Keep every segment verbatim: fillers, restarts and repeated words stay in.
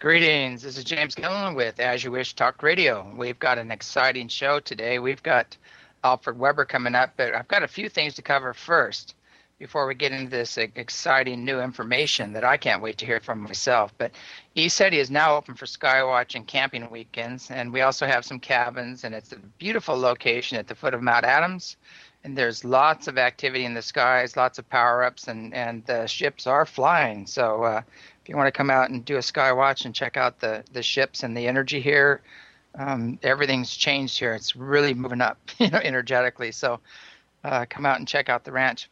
Greetings. This is James Gillen with As You Wish Talk Radio. We've got an exciting show today. We've got Alfred Weber coming up, but I've got a few things to cover first before we get into this exciting new information that I can't wait to hear from myself. But ECETI is now open for skywatch and camping weekends, and we also have some cabins, and it's a beautiful location at the foot of Mount Adams. And there's lots of activity in the skies, lots of power-ups, and, and the ships are flying. So uh, if you want to come out and do a sky watch and check out the, the ships and the energy here, um, everything's changed here. It's really moving up, you know, energetically. So uh, come out and check out the ranch.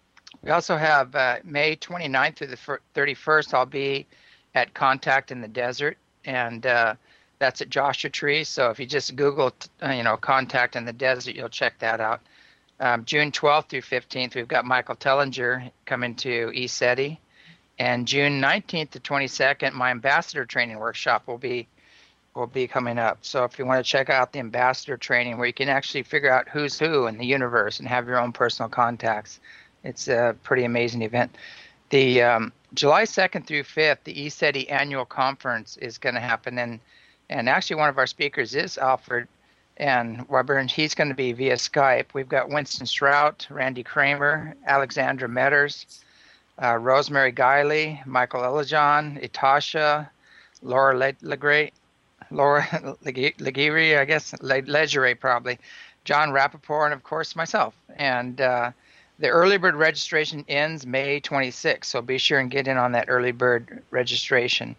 We also have uh, May twenty-ninth through the thirty-first. I'll be at Contact in the Desert, and uh, that's at Joshua Tree. So if you just Google, uh, you know, Contact in the Desert, you'll check that out. Um, June twelfth through fifteenth, we've got Michael Tellinger coming to ECETI. And June nineteenth to twenty-second, my ambassador training workshop will be will be coming up. So if you want to check out the ambassador training where you can actually figure out who's who in the universe and have your own personal contacts, it's a pretty amazing event. The um, July second through fifth, the ECETI annual conference is going to happen. And, and actually one of our speakers is Alfred and Weber, and he's going to be via Skype. We've got Winston Strout, Randy Kramer, Alexandra Metters, uh, Rosemary Guiley, Michael Elajon, Itasha, Laura Legre, Laura Legere, I guess, Legere probably, John Rappaport, and of course myself. And uh, the early bird registration ends May twenty-sixth, so be sure and get in on that early bird registration.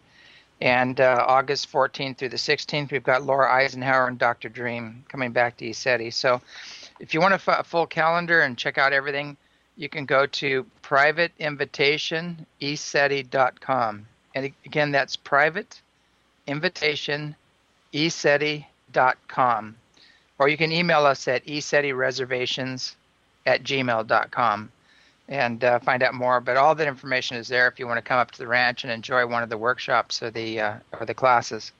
And uh, August fourteenth through the sixteenth, we've got Laura Eisenhower and Doctor Dream coming back to ECETI. So if you want a, f- a full calendar and check out everything, you can go to private invitation e ceti dot com. And again, that's private invitation e ceti dot com. Or you can email us at e ceti reservations at gmail dot com. and uh, find out more. But all that information is there if you want to come up to the ranch and enjoy one of the workshops or the uh, or the classes.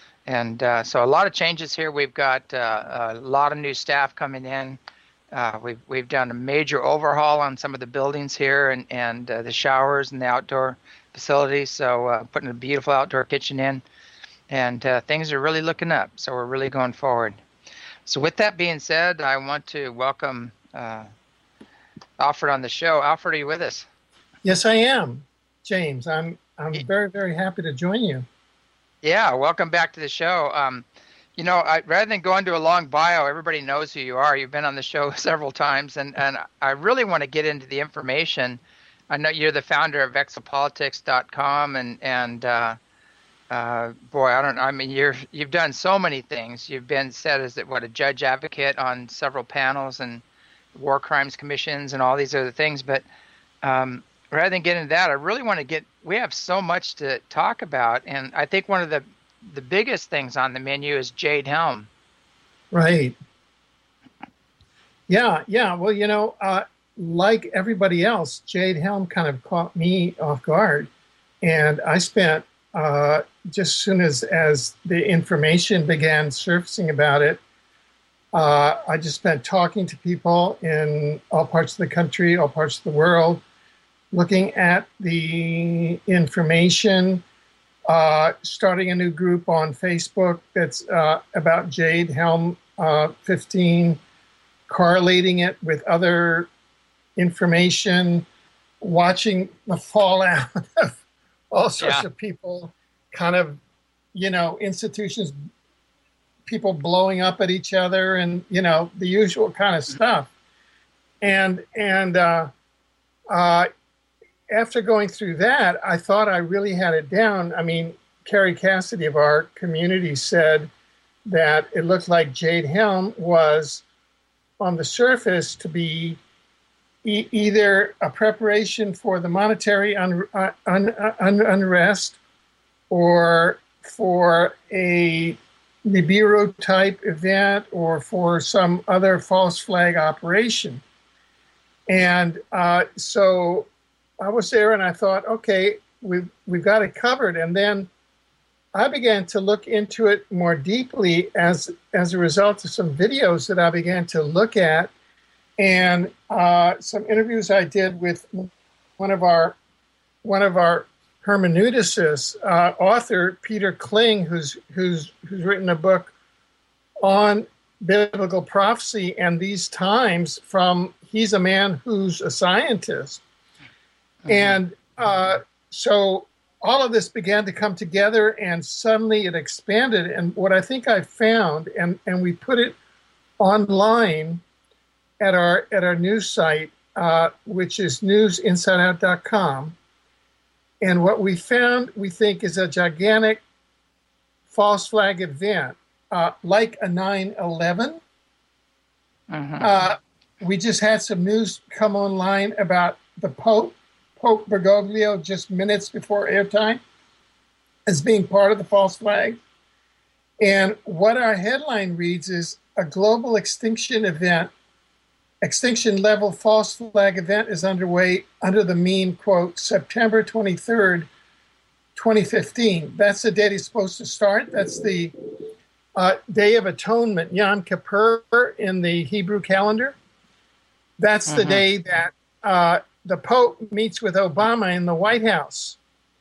And uh, so a lot of changes here. We've got uh, a lot of new staff coming in. Uh, we've we've done a major overhaul on some of the buildings here and and uh, the showers and the outdoor facilities. So uh, putting a beautiful outdoor kitchen in, and uh, things are really looking up. So we're really going forward. So with that being said, I want to welcome Uh, Alfred on the show. Alfred, are you with us? Yes, I am, James. I'm I'm very, very happy to join you. Yeah, welcome back to the show. Um, you know, I, rather than go into a long bio, everybody knows who you are. You've been on the show several times, and, and I really want to get into the information. I know you're the founder of exopolitics dot com, and and uh, uh, boy, I don't. I mean, you're you've done so many things. You've been set as what a judge advocate on several panels and war crimes commissions and all these other things. But um, rather than get into that, I really want to get, we have so much to talk about. And I think one of the, the biggest things on the menu is Jade Helm. Right. Yeah. Yeah. Well, you know, uh, like everybody else, Jade Helm kind of caught me off guard. And I spent, uh, just as soon as, as the information began surfacing about it, Uh, I just spent talking to people in all parts of the country, all parts of the world, looking at the information, uh, starting a new group on Facebook that's uh, about Jade Helm uh, fifteen, correlating it with other information, watching the fallout of all sorts Yeah. of people, kind of, you know, institutions, people blowing up at each other, and you know, the usual kind of stuff. And and uh, uh, after going through that, I thought I really had it down. I mean, Carrie Cassidy of our community said that it looked like Jade Helm was, on the surface, to be e- either a preparation for the monetary un- un- un- unrest or for a Nibiru type event or for some other false flag operation. And uh, so I was there and I thought, okay, we've, we've got it covered. And then I began to look into it more deeply as, as a result of some videos that I began to look at, and uh, some interviews I did with one of our, one of our hermeneuticists, uh, author Peter Kling, who's who's who's written a book on biblical prophecy and these times. From he's a man who's a scientist, mm-hmm. and uh, so all of this began to come together, and suddenly it expanded. And what I think I found, and and we put it online at our at our news site, uh, which is news inside out dot com. And what we found, we think, is a gigantic false flag event, uh, like a nine eleven. Mm-hmm. Uh, we just had some news come online about the Pope, Pope Bergoglio, just minutes before airtime, as being part of the false flag. And what our headline reads is, a global extinction event, extinction level false flag event is underway under the meme, quote, September twenty-third, twenty fifteen. That's the date it's supposed to start. That's the uh, Day of Atonement, Yom Kippur in the Hebrew calendar. That's the mm-hmm. day that uh, the Pope meets with Obama in the White House.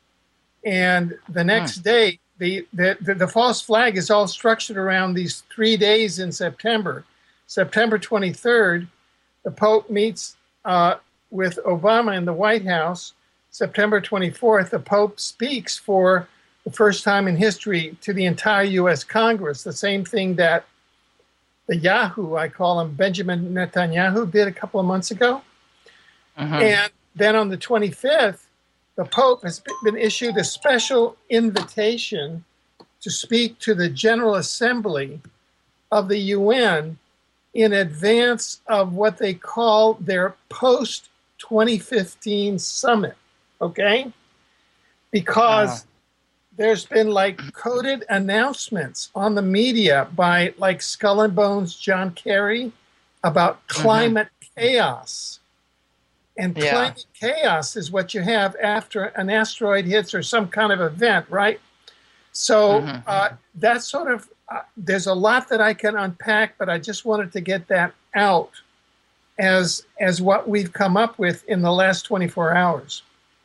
And the next mm. day, the, the, the, the false flag is all structured around these three days in September. September twenty-third, the Pope meets uh, with Obama in the White House. September twenty-fourth, the Pope speaks for the first time in history to the entire U S Congress, the same thing that the Yahoo, I call him, Benjamin Netanyahu, did a couple of months ago. Uh-huh. And then on the twenty-fifth, the Pope has been issued a special invitation to speak to the General Assembly of the U N in advance of what they call their post twenty fifteen summit, okay? Because uh. there's been like coded announcements on the media by like Skull and Bones John Kerry about climate mm-hmm. chaos. And yeah. climate chaos is what you have after an asteroid hits or some kind of event, right? So mm-hmm. uh, that's sort of, uh, there's a lot that I can unpack, but I just wanted to get that out as as what we've come up with in the last twenty-four hours.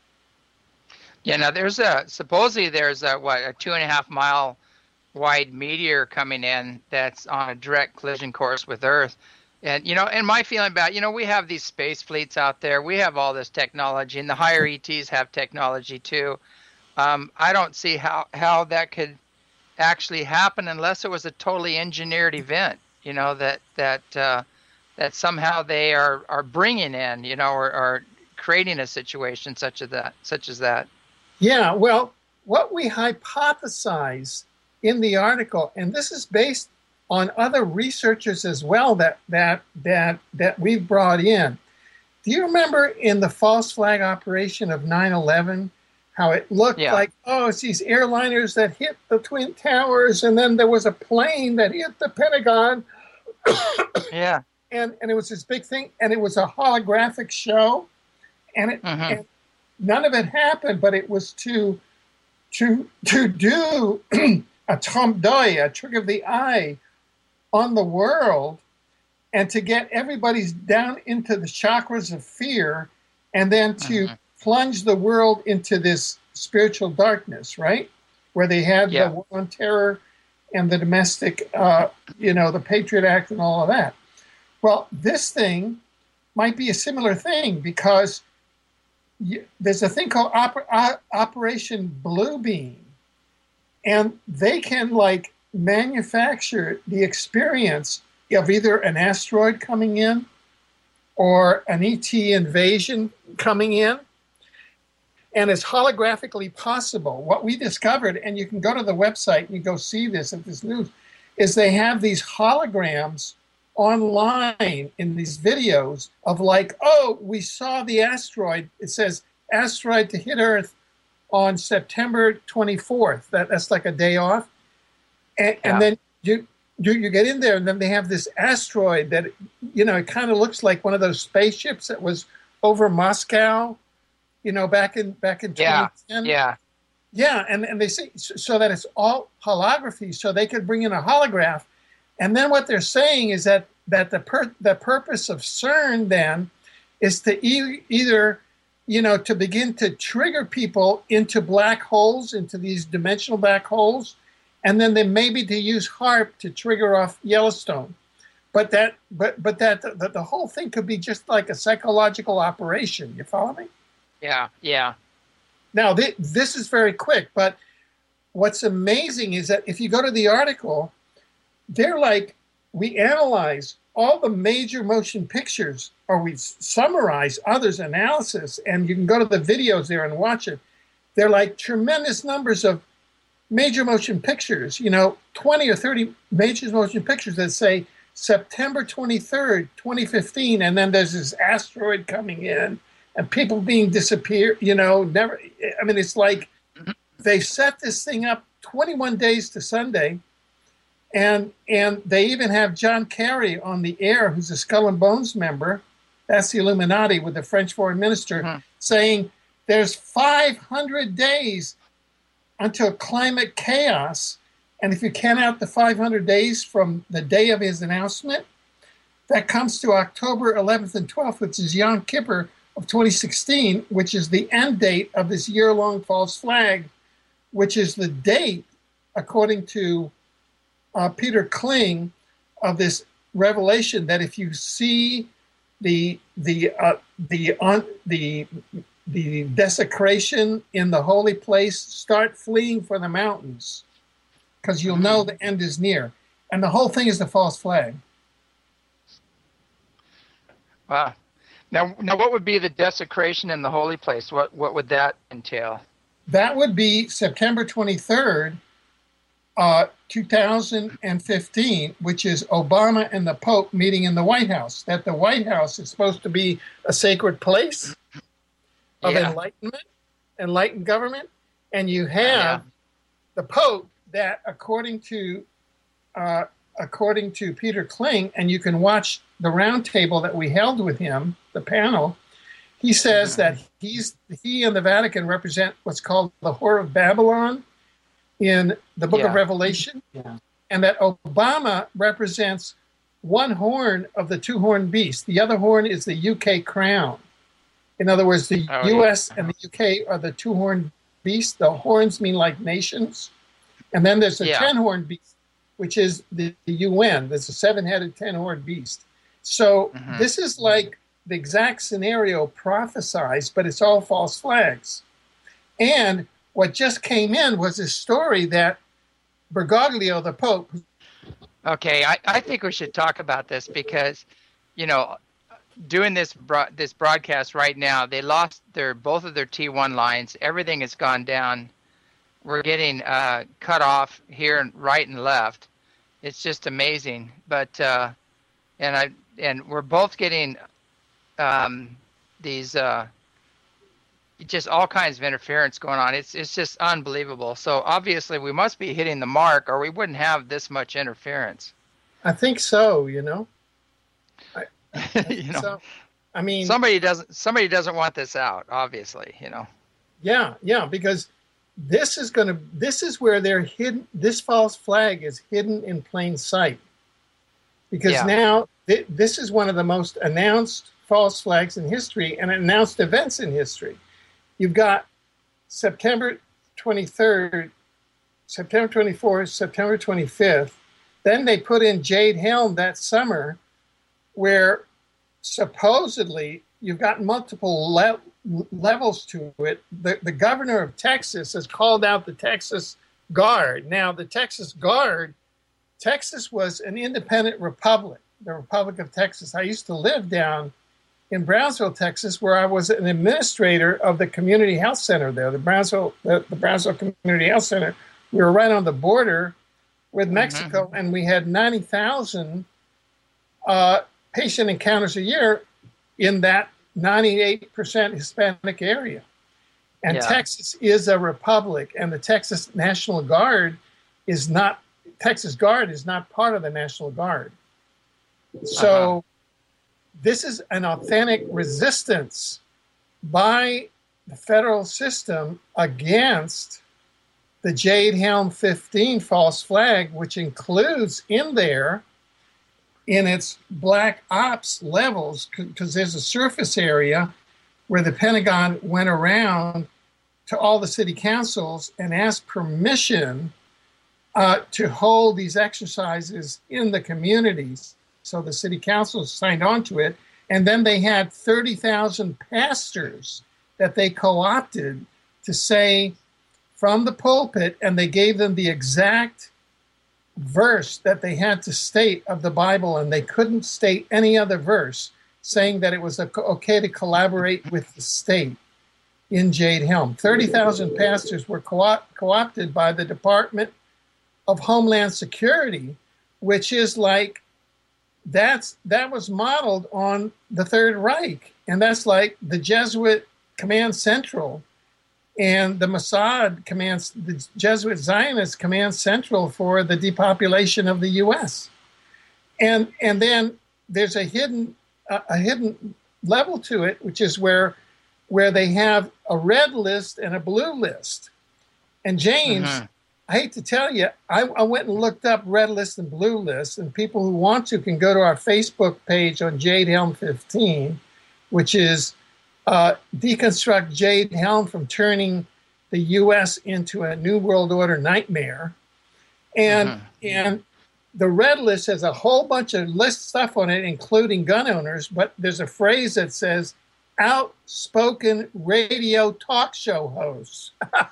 Yeah, now there's a, supposedly there's a, what, a two and a half mile wide meteor coming in that's on a direct collision course with Earth. And, you know, and my feeling about, you know, we have these space fleets out there. We have all this technology, and the higher E Ts have technology too. Um, I don't see how, how that could actually happen unless it was a totally engineered event, you know, that that uh, that somehow they are, are bringing in, you know, or, or creating a situation such as that, such as that. Yeah, well, what we hypothesize in the article, and this is based on other researchers as well that that that that we've brought in. Do you remember in the false flag operation of nine eleven, how it looked yeah. like, oh, it's these airliners that hit the Twin Towers, and then there was a plane that hit the Pentagon. yeah. And and it was this big thing, and it was a holographic show, and it mm-hmm. and none of it happened, but it was to to to do a trompe d'oeil, a trick of the eye, on the world, and to get everybody down into the chakras of fear, and then to mm-hmm. plunge the world into this spiritual darkness, right? Where they had yeah. the war on terror and the domestic, uh, you know, the Patriot Act and all of that. Well, this thing might be a similar thing, because you, there's a thing called Oper- uh, Operation Bluebeam, and they can like manufacture the experience of either an asteroid coming in or an E T invasion coming in, and it's holographically possible. What we discovered, and you can go to the website and you go see this at this news, is they have these holograms online in these videos of like, oh, we saw the asteroid. It says asteroid to hit Earth on September twenty-fourth. That, that's like a day off. And, yeah. and then you, you you get in there, and then they have this asteroid that, you know, it kind of looks like one of those spaceships that was over Moscow, you know, back in back in yeah. twenty ten. Yeah, yeah, and and they say so that it's all holography, so they could bring in a holograph, and then what they're saying is that, that the per, the purpose of CERN then is to e- either you know, to begin to trigger people into black holes, into these dimensional black holes, and then they maybe to use HAARP to trigger off Yellowstone. But that, but but that the, the whole thing could be just like a psychological operation. You follow me? Yeah, yeah. Now th- this is very quick, but what's amazing is that if you go to the article, they're like, we analyze all the major motion pictures, or we summarize others' analysis, and you can go to the videos there and watch it. They're like tremendous numbers of major motion pictures, you know, twenty or thirty major motion pictures that say September twenty-third, twenty fifteen, and then there's this asteroid coming in and people being disappeared, you know, never, I mean, it's like they set this thing up twenty-one days to Sunday, and and they even have John Kerry on the air, who's a Skull and Bones member, that's the Illuminati with the French foreign minister, mm-hmm. saying there's five hundred days until climate chaos. And if you count out the five hundred days from the day of his announcement, that comes to October eleventh and twelfth, which is Yom Kippur of twenty sixteen, which is the end date of this year-long false flag, which is the date, according to uh, Peter Kling, of this revelation that if you see the the uh, the on the the desecration in the holy place, start fleeing for the mountains, because you'll know the end is near. And the whole thing is the false flag. Wow. Now, now, what would be the desecration in the holy place? What what would that entail? That would be September twenty-third, uh, two thousand fifteen, which is Obama and the Pope meeting in the White House. That the White House is supposed to be a sacred place of yeah. enlightenment, enlightened government, and you have yeah. the Pope that, according to uh, according to Peter Kling, and you can watch the roundtable that we held with him, the panel, he says that he's he and the Vatican represent what's called the Whore of Babylon in the Book yeah. of Revelation, yeah. and that Obama represents one horn of the two-horned beast. The other horn is the U K crown. In other words, the oh, U S yeah. and the U K are the two-horned beast. The horns mean like nations. And then there's the yeah. ten-horned beast, which is the, the U N. There's a seven-headed, ten-horned beast. So mm-hmm. this is like the exact scenario prophesized, but it's all false flags. And what just came in was a story that Bergoglio, the Pope. Okay, I, I think we should talk about this because, you know, doing this bro- this broadcast right now, they lost their both of their T one lines. Everything has gone down. We're getting uh, cut off here and right and left. It's just amazing. But uh, and I and we're both getting um, these uh, just all kinds of interference going on. It's it's just unbelievable. So obviously we must be hitting the mark, or we wouldn't have this much interference. I think so. You know. I, I you know. So. I mean, somebody doesn't somebody doesn't want this out. Obviously, you know. Yeah, yeah, because. This is going to. This is where they're hidden. This false flag is hidden in plain sight, because yeah. now th- this is one of the most announced false flags in history and announced events in history. You've got September twenty-third, September twenty-fourth, September twenty-fifth. Then they put in Jade Helm that summer, where supposedly you've got multiple le- levels to it. The, the governor of Texas has called out the Texas Guard. Now, the Texas Guard, Texas was an independent republic, the Republic of Texas. I used to live down in Brownsville, Texas, where I was an administrator of the community health center there, the Brownsville, the, the Brownsville Community Health Center. We were right on the border with Mexico, mm-hmm. and we had ninety thousand uh, patient encounters a year in that ninety-eight percent Hispanic area. And yeah. Texas is a republic, and the Texas National Guard is not, Texas Guard is not part of the National Guard. So uh-huh. this is an authentic resistance by the federal system against the Jade Helm fifteen false flag, which includes in there, in its black ops levels, because there's a surface area where the Pentagon went around to all the city councils and asked permission uh, to hold these exercises in the communities. So the city councils signed on to it. And then they had thirty thousand pastors that they co-opted to say from the pulpit, and they gave them the exact verse that they had to state of the Bible, and they couldn't state any other verse, saying that it was okay to collaborate with the state in Jade Helm. thirty thousand pastors were co-op- co-opted by the Department of Homeland Security, which is like, that's that was modeled on the Third Reich. And that's like the Jesuit Command Central and the Mossad Command, the Jesuit Zionist Command Central for the depopulation of the U S. And and then there's a hidden a, a hidden level to it, which is where where they have a red list and a blue list. And James, uh-huh. I hate to tell you, I, I went and looked up red list and blue list, and people who want to can go to our Facebook page on Jade Helm fifteen, which is uh, Deconstruct Jade Helm from Turning the U S into a New World Order Nightmare. And, uh-huh. and the red list has a whole bunch of list stuff on it, including gun owners, but there's a phrase that says, outspoken radio talk show hosts.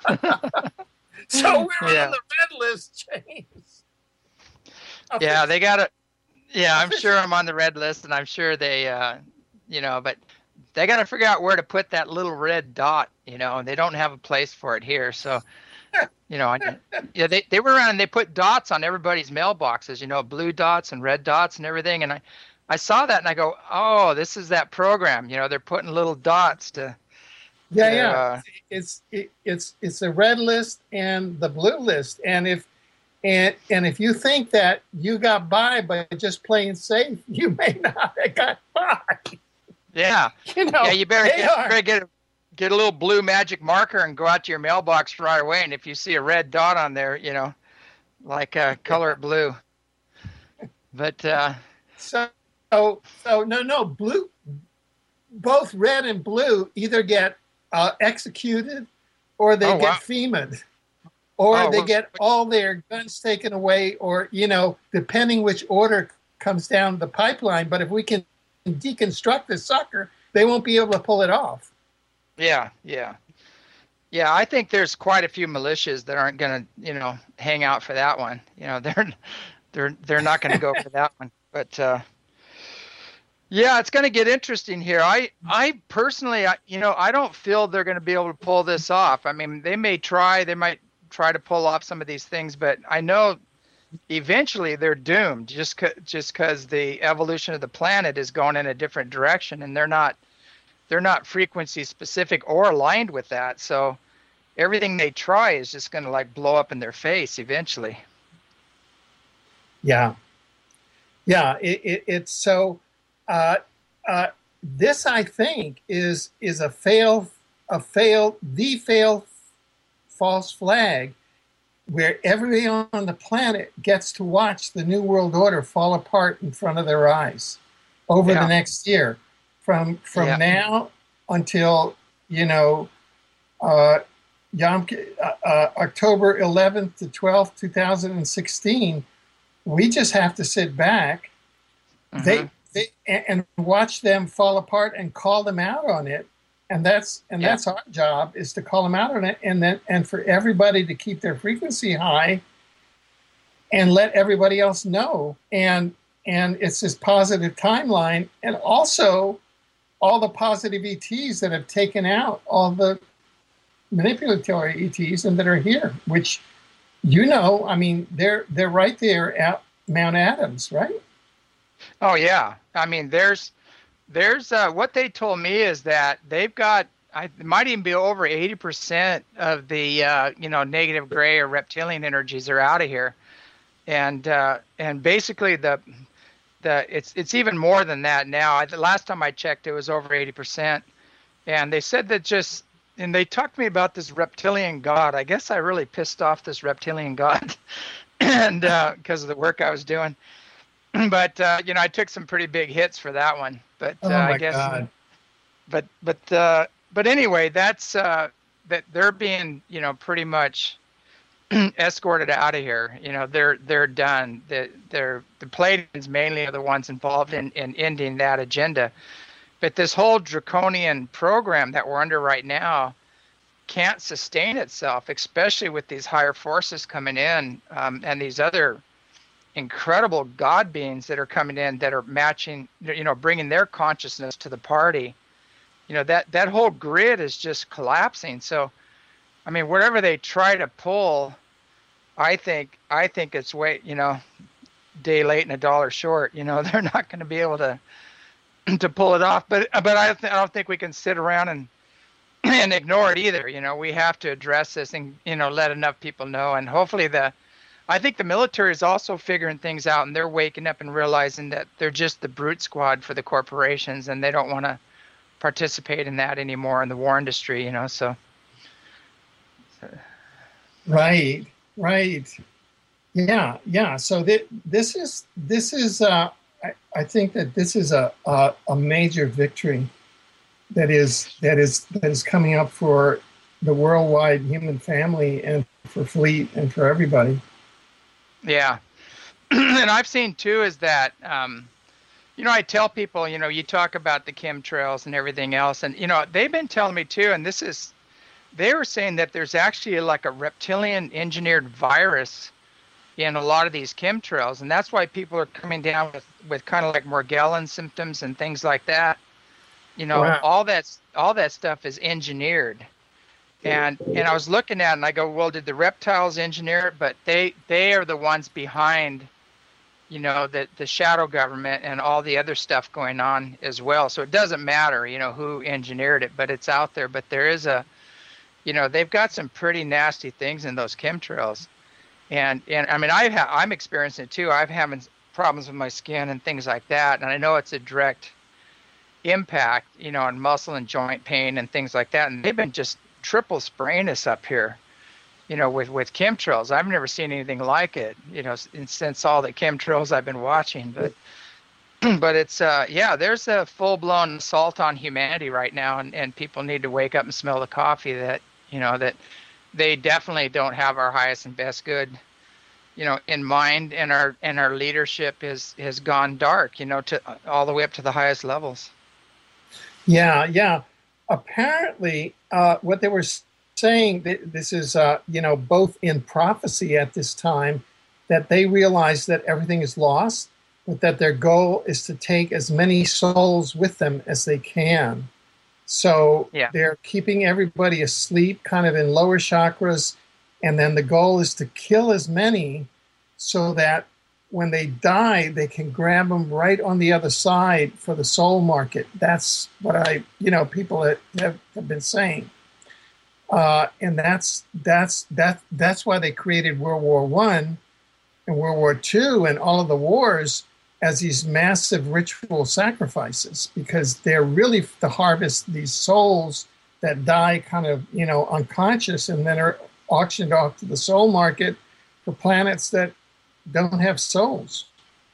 So we're yeah. on the red list, James. Yeah, they got it. Yeah, I'm sure I'm on the red list, and I'm sure they, uh, you know, but they got to figure out where to put that little red dot, you know, and they don't have a place for it here. So, you know, I, yeah, they, they were around and they put dots on everybody's mailboxes, you know, blue dots and red dots and everything. And I, I saw that and I go, oh, this is that program. You know, they're putting little dots to. Yeah, to, yeah. Uh, it's it, it's it's the red list and the blue list. And if and and if you think that you got by by just playing safe, you may not have got by. Yeah. You know, yeah, you better get, better get a get a little blue magic marker and go out to your mailbox right away. And if you see a red dot on there, you know, like uh, color it blue. But uh, so. So, so no, no, blue, both red and blue either get uh, executed or they oh, get wow. FEMA'd or oh, they well, get all their guns taken away or, you know, depending which order comes down the pipeline. But if we can deconstruct this sucker, they won't be able to pull it off. Yeah, yeah. Yeah, I think there's quite a few militias that aren't going to, you know, hang out for that one. You know, they're they're they're not going to go for that one. But uh yeah, it's going to get interesting here. I, I personally, I, you know, I don't feel they're going to be able to pull this off. I mean, they may try, they might try to pull off some of these things, but I know eventually they're doomed just c- just because the evolution of the planet is going in a different direction, and they're not, they're not frequency specific or aligned with that. So everything they try is just going to like blow up in their face eventually. Yeah, yeah. It, it, it's so. Uh, uh, this, I think, is is a fail, a fail, the fail, false flag, where everybody on the planet gets to watch the New World Order fall apart in front of their eyes over yeah. the next year, from from yeah. now until you know, uh, Yom, uh, uh, October eleventh to twelfth, two thousand sixteen. We just have to sit back. Mm-hmm. They. They, and watch them fall apart and call them out on it, and that's and yeah. that's our job, is to call them out on it, and then and for everybody to keep their frequency high, and let everybody else know. And and it's this positive timeline, and also all the positive E Ts that have taken out all the manipulatory E Ts and that are here, which you know, I mean, they're they're right there at Mount Adams, right? Oh yeah, I mean, there's, there's uh, what they told me is that they've got, I, it might even be over eighty percent of the, uh, you know, negative gray or reptilian energies are out of here, and uh, and basically the, the it's it's even more than that now. I, the last time I checked, it was over eighty percent, and they said that just, and they talked to me about this reptilian god. I guess I really pissed off this reptilian god, and because uh, of the work I was doing. But, uh, you know, I took some pretty big hits for that one. But uh, oh my I guess, God. but but uh, but anyway, that's uh, that they're being, you know, pretty much escorted out of here. You know, they're they're done. The they're the Pleiadians mainly are the ones involved in, in ending that agenda. But this whole draconian program that we're under right now can't sustain itself, especially with these higher forces coming in, um, and these other incredible god beings that are coming in that are matching, you know, bringing their consciousness to the party. You know, that that whole grid is just collapsing. So, I mean, whatever they try to pull, I think I think it's way, you know, day late and a dollar short. You know, they're not going to be able to to pull it off. But but I, th- I don't think we can sit around and and ignore it either. You know, we have to address this and, you know, let enough people know. And hopefully the, I think the military is also figuring things out, and they're waking up and realizing that they're just the brute squad for the corporations, and they don't want to participate in that anymore in the war industry, you know, so. so. Right, right. Yeah, yeah. So th- this is, this is, uh, I, I think that this is a, a, a major victory that is that is that is coming up for the worldwide human family and for Fleet and for everybody. Yeah. And I've seen too is that, um, you know, I tell people, you know, you talk about the chemtrails and everything else, and, you know, they've been telling me too, and this is, they were saying that there's actually like a reptilian engineered virus in a lot of these chemtrails, and that's why people are coming down with, with kind of like Morgellon symptoms and things like that. You know, wow. all that's all that stuff is engineered. And and I was looking at it and I go, well, did the reptiles engineer it? But they they are the ones behind, you know, the, the shadow government and all the other stuff going on as well. So it doesn't matter, you know, who engineered it, but it's out there. But there is a, you know, they've got some pretty nasty things in those chemtrails. And and I mean, I ha- I'm experiencing it too. I'm having problems with my skin and things like that. And I know it's a direct impact, you know, on muscle and joint pain and things like that. And they've been just triple spraying us up here, you know, with, with chemtrails. I've never seen anything like it, you know, since all the chemtrails I've been watching. But but it's, uh, yeah, there's a full-blown assault on humanity right now. And, and people need to wake up and smell the coffee that, you know, that they definitely don't have our highest and best good, you know, in mind. And our and our leadership is has gone dark, you know, to all the way up to the highest levels. Yeah, yeah. Apparently, uh, what they were saying, this is, uh, you know, both in prophecy at this time, that they realize that everything is lost, but that their goal is to take as many souls with them as they can. So yeah. They're keeping everybody asleep, kind of in lower chakras, and then the goal is to kill as many so that when they die, they can grab them right on the other side for the soul market. That's what I, you know, people have, have been saying. Uh, and that's that's that that's why they created World War One and World War Two and all of the wars as these massive ritual sacrifices, because they're really to harvest these souls that die kind of, you know, unconscious and then are auctioned off to the soul market for planets that don't have souls.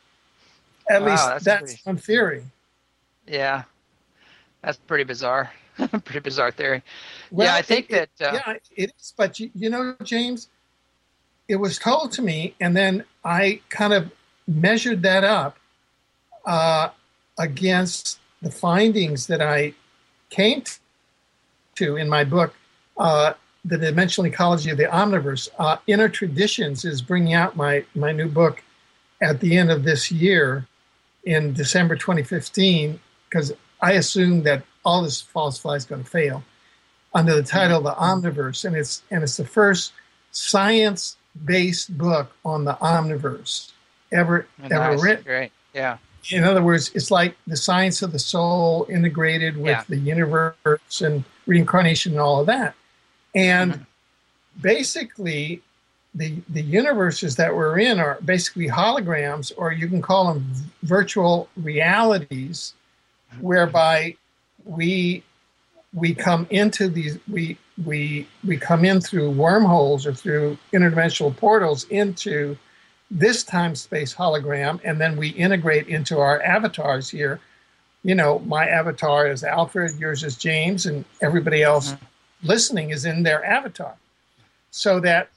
At wow, least that's, that's pretty, one theory. Yeah, that's pretty bizarre. Pretty bizarre theory. Well, yeah, I think it, that. Uh, yeah, it is. But you, you know, James, it was told to me, and then I kind of measured that up uh, against the findings that I came to in my book, uh, The Dimensional Ecology of the Omniverse. Uh, Inner Traditions is bringing out my, my new book at the end of this year in December twenty fifteen, because I assumed that all this false flag is going to fail, under the title The Omniverse. And it's, and it's the first science-based book on the Omniverse ever, nice. ever written. Great. Yeah. In other words, it's like the science of the soul integrated with yeah. the universe and reincarnation and all of that. And mm-hmm. basically, the the universes that we're in are basically holograms, or you can call them virtual realities, whereby we we come into these we we we come in through wormholes or through interdimensional portals into this time space hologram, and then we integrate into our avatars here, you know, my avatar is Alfred, yours is James, and everybody else Mhm. listening is in their avatar. So that,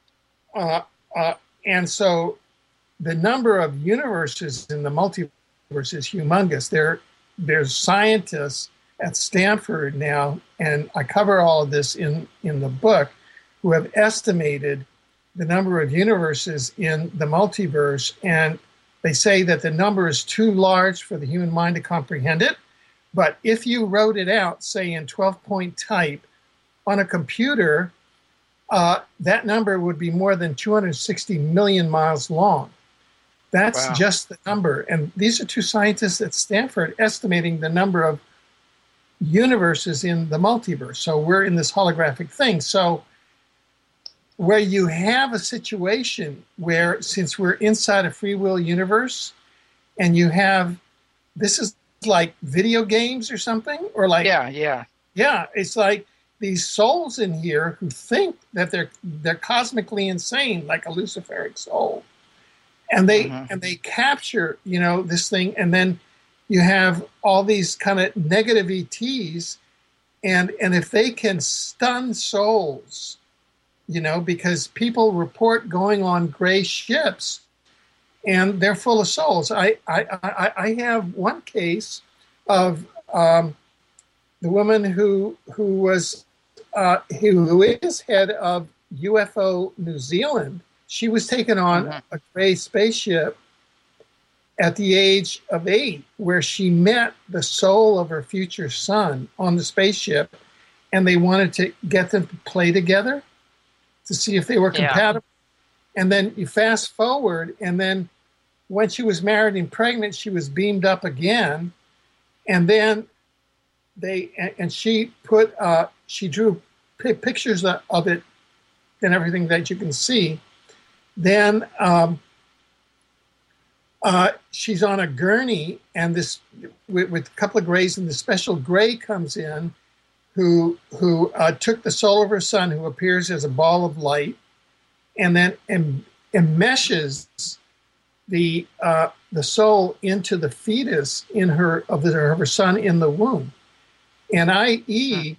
uh, uh, and so the number of universes in the multiverse is humongous. There, there's scientists at Stanford now, and I cover all of this in, in the book, who have estimated the number of universes in the multiverse. And they say that the number is too large for the human mind to comprehend it. But if you wrote it out, say in twelve point type on a computer, uh, that number would be more than two hundred sixty million miles long. That's Wow. just the number. And these are two scientists at Stanford estimating the number of universes in the multiverse. So we're in this holographic thing. So where you have a situation where, since we're inside a free will universe, and you have, this is like video games or something, or like, Yeah, yeah. yeah, it's like these souls in here who think that they're they're cosmically insane, like a Luciferic soul, and they Mhm. and they capture, you know, this thing, and then you have all these kind of negative E Ts, and and if they can stun souls, you know, because people report going on gray ships and they're full of souls. I I I, I have one case of um, the woman who who was uh, who, who is head of U F O New Zealand. She was taken on Mhm. a gray spaceship at the age of eight, where she met the soul of her future son on the spaceship, and they wanted to get them to play together to see if they were Yeah. compatible. And then you fast forward, and then when she was married and pregnant, she was beamed up again. And then they, and she put, uh, she drew p- pictures of it and everything that you can see. Then um, uh, she's on a gurney, and this, with, with a couple of grays, and the special gray comes in, who who uh, took the soul of her son, who appears as a ball of light, and then em- enmeshes the uh, the soul into the fetus in her of, the, of her son in the womb. And i e,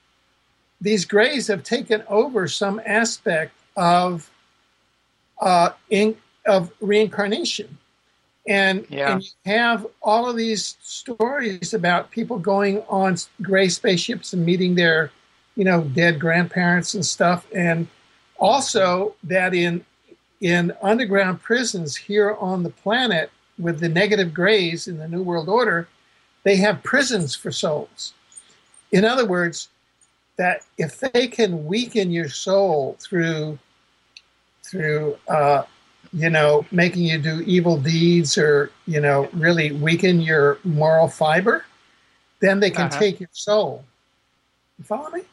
these grays have taken over some aspect of uh, in, of reincarnation. And, Yeah. and you have all of these stories about people going on gray spaceships and meeting their, you know, dead grandparents and stuff. And also that in in underground prisons here on the planet, with the negative grays in the New World Order, they have prisons for souls. In other words, that if they can weaken your soul through through uh, you know, making you do evil deeds, or, you know, really weaken your moral fiber, then they can Uh-huh. take your soul. You follow me?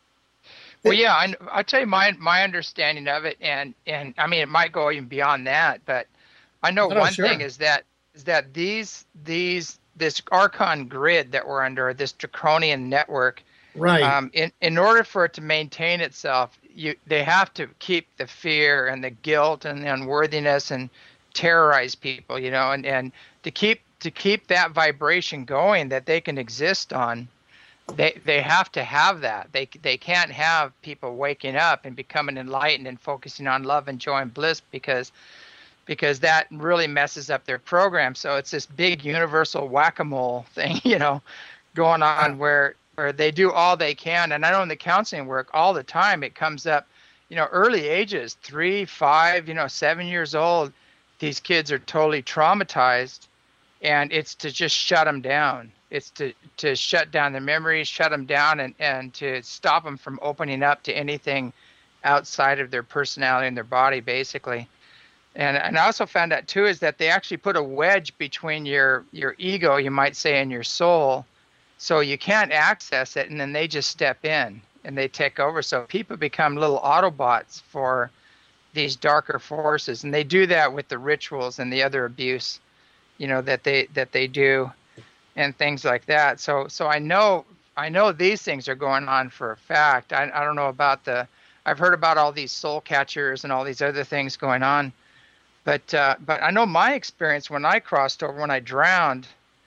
Well, yeah, I, I'll tell you my my understanding of it, and and I mean it might go even beyond that, but I know No, no, one thing sure. is that is that these these this Archon grid that we're under, this draconian network, Right. um, in in order for it to maintain itself, you they have to keep the fear and the guilt and the unworthiness and terrorize people, you know, and and to keep to keep that vibration going that they can exist on. They they have to have that. They they can't have people waking up and becoming enlightened and focusing on love and joy and bliss, because because that really messes up their program. So it's this big universal whack-a-mole thing, you know, going Uh, on where where they do all they can. And I know in the counseling work all the time it comes up, you know, early ages, three, five, you know, seven years old, these kids are totally traumatized, and it's to just shut them down. It's to to shut down their memories, shut them down, and and to stop them from opening up to anything outside of their personality and their body, basically. And and I also found out too is that they actually put a wedge between your your ego, you might say, and your soul, so you can't access it, and then they just step in and they take over. So people become little Autobots for these darker forces, and they do that with the rituals and the other abuse, you know, that they that they do, and things like that. So so I know I know these things are going on for a fact. I I don't know about the I've heard about all these soul catchers and all these other things going on, but uh, but I know my experience when I crossed over, when I drowned,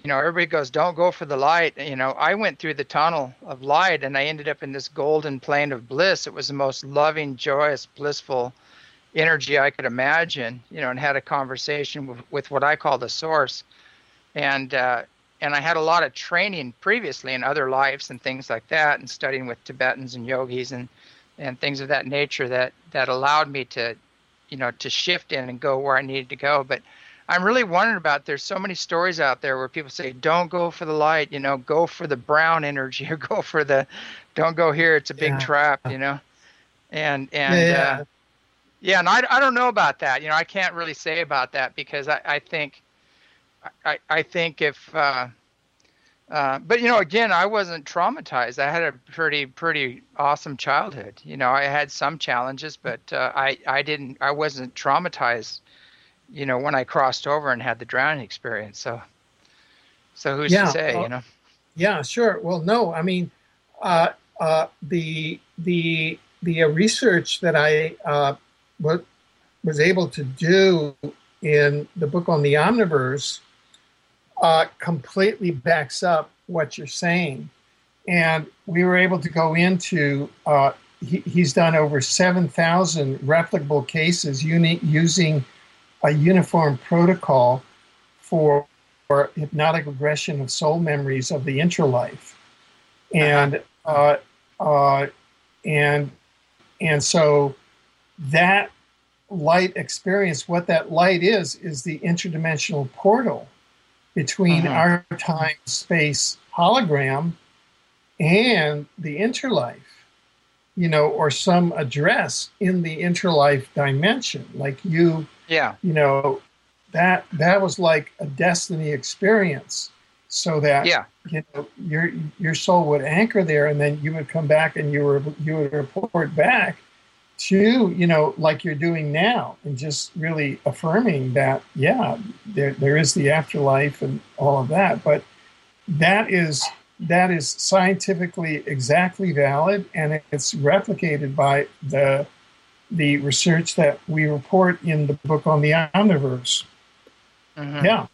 you know, everybody goes, don't go for the light. You know, I went through the tunnel of light and I ended up in this golden plane of bliss. It was the most loving, joyous, blissful energy I could imagine, you know, and had a conversation with, with what I call the source. And, uh, and I had a lot of training previously in other lives and things like that, and studying with Tibetans and yogis and, and things of that nature that, that allowed me to, you know, to shift in and go where I needed to go. But I'm really wondering about, there's so many stories out there where people say, don't go for the light, you know, go for the brown energy, or go for the, don't go here, it's a big Yeah. trap, you know? And, and, Yeah, uh, yeah. yeah, and I, I don't know about that. You know, I can't really say about that, because I, I think, I, I think if, uh, uh, but you know, again, I wasn't traumatized. I had a pretty, pretty awesome childhood. You know, I had some challenges, but uh, I, I didn't, I wasn't traumatized, you know, when I crossed over and had the drowning experience. So, so who's to Yeah. say, Uh, you know? yeah, sure. Well, no, I mean, uh, uh, the the the uh, research that I uh, was was able to do in the book on the Omniverse uh, completely backs up what you're saying. And we were able to go into, uh, he, he's done over seven thousand replicable cases uni- using a uniform protocol for, for hypnotic regression of soul memories of the intralife. And, uh-huh. uh, uh, and, and so that light experience, what that light is, is the interdimensional portal between Uh-huh. our time space hologram and the interlife, you know, or some address in the interlife dimension. Like you, Yeah. you know, that that was like a destiny experience, so that Yeah. you know your your soul would anchor there, and then you would come back and you were you would report back to, you know, like you're doing now, and just really affirming that, yeah, there there is the afterlife and all of that. But that is that is scientifically exactly valid, and it's replicated by the the research that we report in the book on the Omniverse. Mm-hmm. Yeah.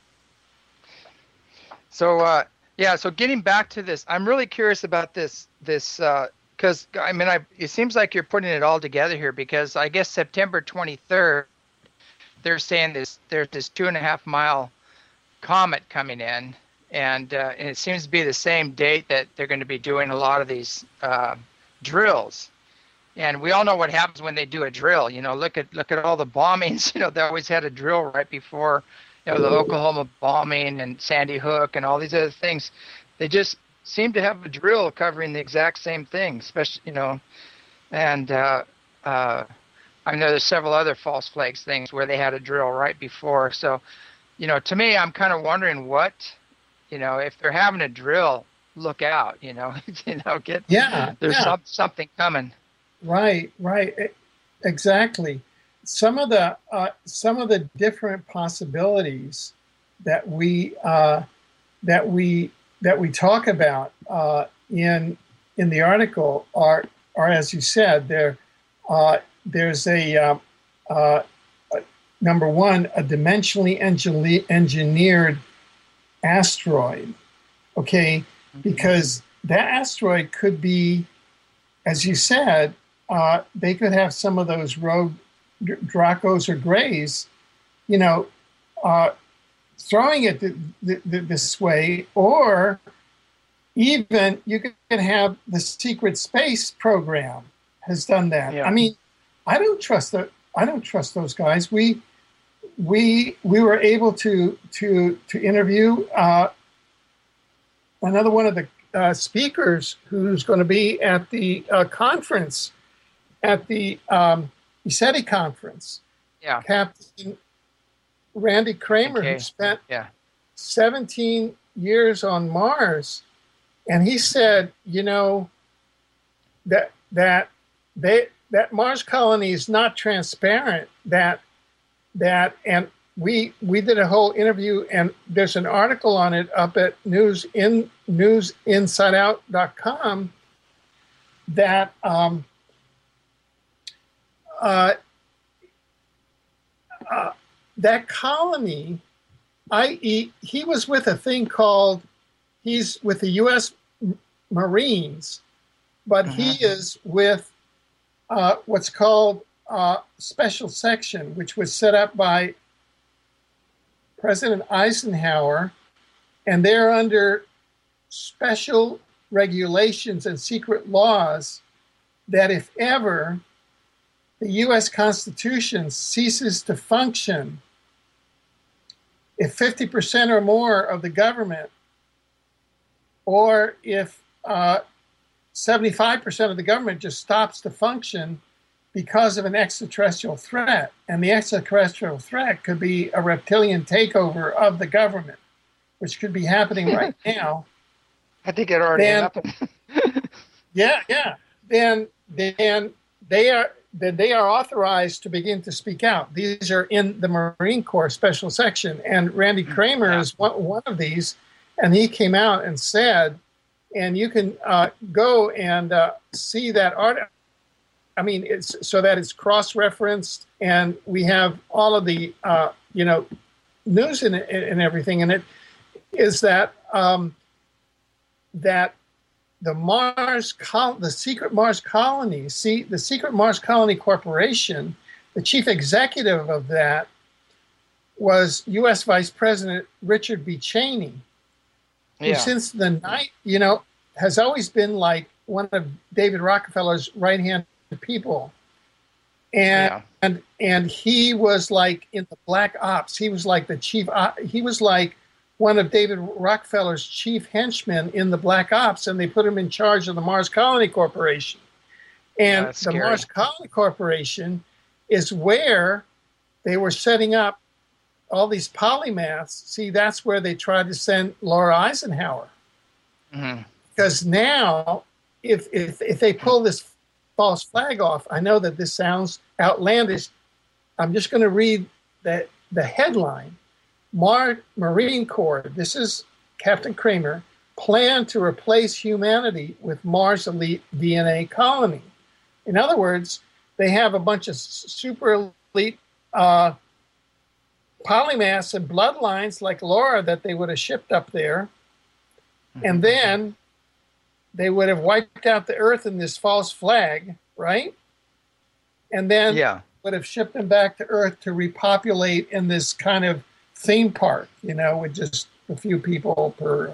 So, uh, yeah, so getting back to this, I'm really curious about this, this, uh, because I mean, I, it seems like you're putting it all together here, because I guess September twenty-third, they're saying this, there's this two and a half mile comet coming in, and, uh, and it seems to be the same date that they're going to be doing a lot of these uh, drills. And we all know what happens when they do a drill. You know, look at look at all the bombings. You know, they always had a drill right before, you know, the Oklahoma bombing and Sandy Hook and all these other things. They just seem to have a drill covering the exact same thing, especially, you know, and uh, uh, I know there's several other false flags things where they had a drill right before. So, you know, to me, I'm kind of wondering what, you know, if they're having a drill, look out. You know, you know, get Yeah. there's Yeah. some something coming. Right. Right. E- Exactly. Some of the uh, some of the different possibilities that we uh, that we that we talk about uh, in in the article are are, as you said, there uh, there's a uh, uh, number one, a dimensionally engine- engineered asteroid. Okay, because that asteroid could be, as you said, uh, they could have some of those rogue Dracos or Greys, you know, uh, throwing it th- th- th- this way, or even you can have the secret space program has done that. Yeah. I mean, I don't trust the I don't trust those guys. We we we were able to to to interview uh, another one of the uh, speakers who's going to be at the uh, conference at the um, ECETI conference. Yeah. Captain Randy Kramer, who Okay. spent Yeah. seventeen years on Mars, and he said, you know, that that they that Mars colony is not transparent. That that and we we did a whole interview, and there's an article on it up at news in news inside out dot com that um, uh, uh, that colony I he, he was with a thing called, he's with the U S Marines, but Mm-hmm. he is with uh, what's called uh, Special Section, which was set up by President Eisenhower, and they're under special regulations and secret laws that if ever the U S Constitution ceases to function, if fifty percent or more of the government, or if uh, seventy-five percent of the government just stops to function because of an extraterrestrial threat, and the extraterrestrial threat could be a reptilian takeover of the government, which could be happening right now. I think it already then, happened. yeah, yeah. Then, then they are then they are authorized to begin to speak out. These are in the Marine Corps Special Section, and Randy Kramer yeah. is one, one of these, and he came out and said, and you can uh, go and uh, see that art. I mean, it's so that it's cross-referenced, and we have all of the uh, you know news and and everything, and it is that um, that. The Mars, col- the secret Mars colony, see, the secret Mars Colony Corporation, the chief executive of that was U S Vice President Richard B. Cheney, who Yeah. since the night, you know, has always been like one of David Rockefeller's right-hand people. And, Yeah. and, and he was like in the black ops, he was like the chief, op- he was like one of David Rockefeller's chief henchmen in the Black Ops, and they put him in charge of the Mars Colony Corporation. And That's the scary. Mars Colony Corporation is where they were setting up all these polymaths. See, that's where they tried to send Laura Eisenhower. Mm-hmm. Because now, if, if, if they pull this false flag off, I know that this sounds outlandish. I'm just going to read the, the headline. Mar- Marine Corps, this is Captain Kramer, plan to replace humanity with Mars elite D N A colony. In other words, they have a bunch of super elite uh, polymaths and bloodlines like Laura that they would have shipped up there. Mm-hmm. And then they would have wiped out the Earth in this false flag, right? And then yeah. would have shipped them back to Earth to repopulate in this kind of theme park, you know, with just a few people per,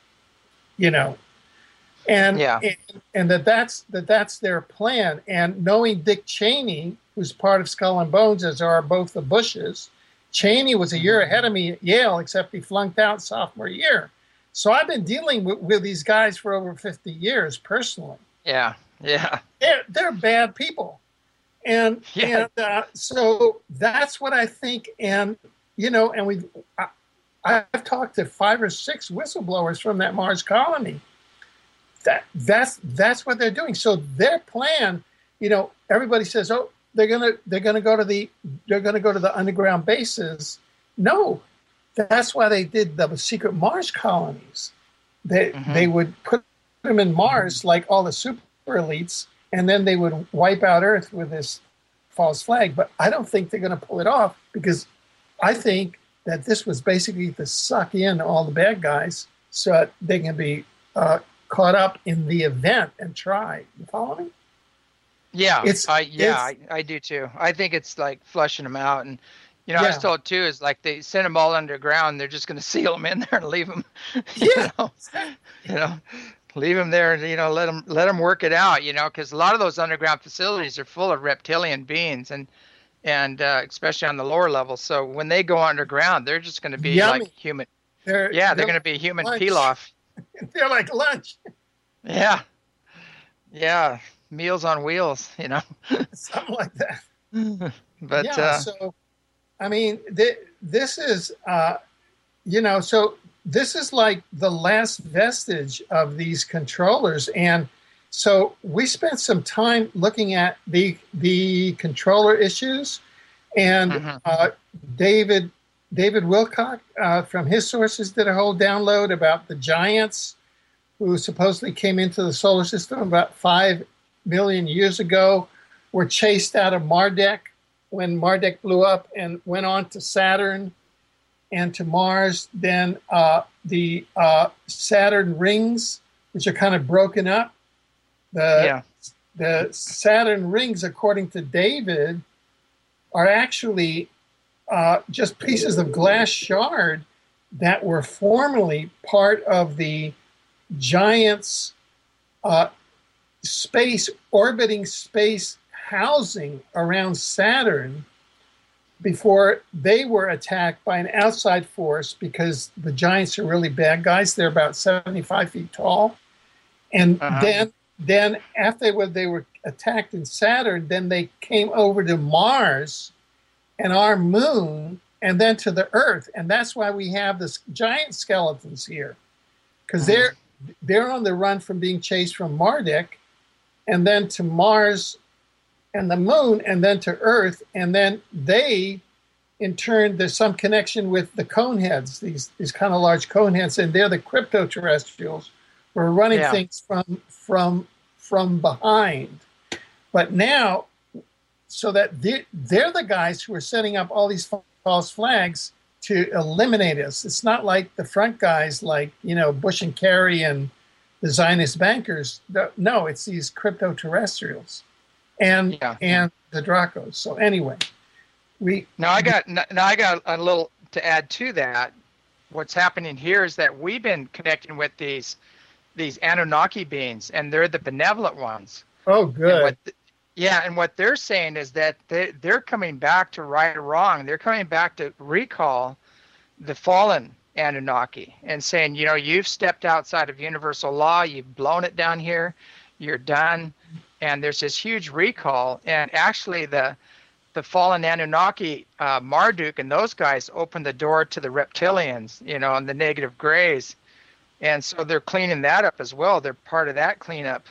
you know, and yeah. and, and that that's that that's their plan. And knowing Dick Cheney, who's part of Skull and Bones, as are both the Bushes, Cheney was a year ahead of me at Yale, except he flunked out sophomore year. So I've been dealing with, with these guys for over fifty years personally. Yeah, yeah. They're they're bad people, and Yeah. and uh, so that's what I think. And you know, and we, I've talked to five or six whistleblowers from that Mars colony. That that's that's what they're doing. So their plan, you know, everybody says, oh, they're gonna they're gonna go to the they're gonna go to the underground bases. No, that's why they did the secret Mars colonies. They mm-hmm. they would put them in Mars like all the super elites, and then they would wipe out Earth with this false flag. But I don't think they're gonna pull it off, because I think that this was basically to suck in all the bad guys so that they can be uh, caught up in the event and try. You follow me? Yeah, it's, I, yeah, it's, I, I do too. I think it's like flushing them out. And, you know, yeah. I was told too, is like they send them all underground. They're just going to seal them in there and leave them, yeah. you know, you know, leave them there and, you know, let them, let them work it out, you know, because a lot of those underground facilities are full of reptilian beings, and, and uh, especially on the lower levels. So when they go underground, they're just going to be Yummy. like human. They're, yeah, they're, they're going to be a human lunch. pilaf. They're like lunch. Yeah. Yeah. Meals on wheels, you know. Something like that. But yeah, uh, so, I mean, th- this is, uh, you know, so this is like the last vestige of these controllers. And so we spent some time looking at the the controller issues, and mm-hmm. uh, David David Wilcock uh, from his sources did a whole download about the giants who supposedly came into the solar system about five million years ago, were chased out of Marduk when Marduk blew up and went on to Saturn. and to Mars. Then uh, the uh, Saturn rings, which are kind of broken up. The Yeah. the Saturn rings, according to David, are actually uh, just pieces of glass shard that were formerly part of the giant's uh, space, orbiting space housing around Saturn before they were attacked by an outside force, because the giants are really bad guys. They're about seventy-five feet tall. And Uh-huh. then then after they were, they were attacked in Saturn, then they came over to Mars and our moon, and then to the Earth. And that's why we have this giant skeletons here, because Mm-hmm. they're they're on the run from being chased from Marduk, and then to Mars and the moon, and then to Earth. And then they, in turn, there's some connection with the coneheads, these these kind of large coneheads, and they're the cryptoterrestrials who are running Yeah. things from from from behind. But now, so that they're, they're the guys who are setting up all these false flags to eliminate us. It's not like the front guys, like, you know, Bush and Kerry and the Zionist bankers. No, it's these crypto-terrestrials and Yeah. and the Dracos. So anyway, we Now I got now I got a little to add to that. What's happening here is that we've been connecting with these these Anunnaki beings, and they're the benevolent ones. oh And good. what th- yeah, and what they're saying is that they they're coming back to right or wrong. They're coming back to recall the fallen Anunnaki and saying, you know, you've stepped outside of universal law, you've blown it down here, you're done. And there's this huge recall. And actually, the the fallen Anunnaki, uh, Marduk, and those guys opened the door to the reptilians, you know, and the negative grays. And so they're cleaning that up as well. They're part of that cleanup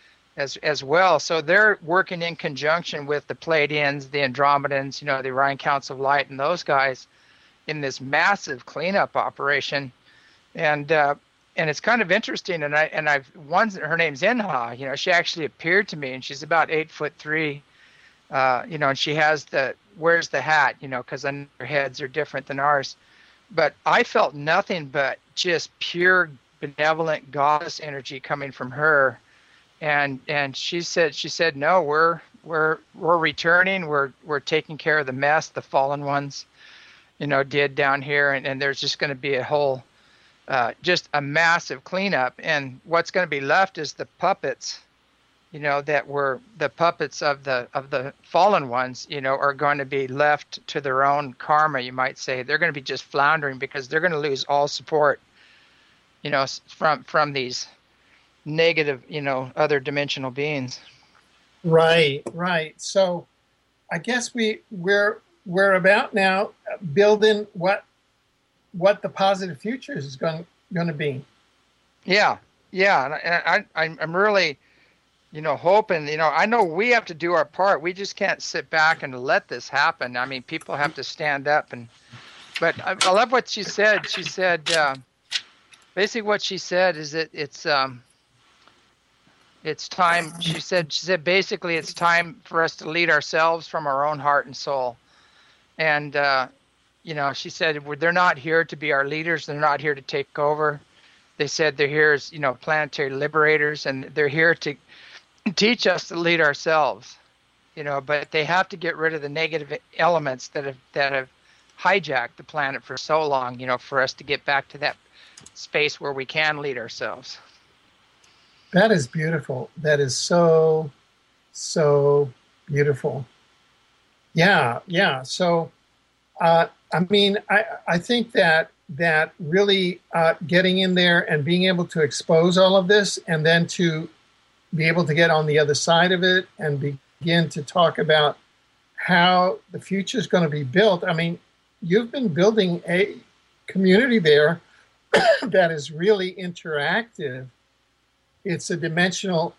as as well. So they're working in conjunction with the Pleiadians, the Andromedans, you know, the Orion Counts of Light, and those guys in this massive cleanup operation. And uh, and it's kind of interesting. And I and I've one, her name's Inha. You know, she actually appeared to me, and she's about eight foot three. Uh, you know, and she has the wears the hat. You know, because their heads are different than ours. But I felt nothing but just pure benevolent goddess energy coming from her. And and she said she said no, we're we're we're returning. We're we're taking care of the mess the fallen ones, you know, did down here, and, and there's just going to be a whole, uh, just a massive cleanup. And what's going to be left is the puppets, you know, that were the puppets of the of the fallen ones, you know, are going to be left to their own karma, you might say. They're going to be just floundering because they're going to lose all support, you know, from from these negative, you know, other dimensional beings. Right, right. So I guess we we're we're about now building what what the positive future is going going to be. Yeah, yeah, and I, I I'm really, you know, hoping, you know, I know we have to do our part. We just can't sit back and let this happen. I mean, people have to stand up. And but I, I love what she said. She said uh, basically what she said is that it's um it's time. She said she said basically it's time for us to lead ourselves from our own heart and soul. And uh, you know, she said they're not here to be our leaders. They're not here to take over. They said they're here as, you know, planetary liberators, and they're here to teach us to lead ourselves, you know, but they have to get rid of the negative elements that have that have hijacked the planet for so long, you know, for us to get back to that space where we can lead ourselves. That is beautiful. That is so, so beautiful. Yeah, yeah. So, uh, I mean, I, I think that that really uh, getting in there and being able to expose all of this, and then to be able to get on the other side of it and begin to talk about how the future is going to be built. I mean, you've been building a community there that is really interactive. It's a dimensional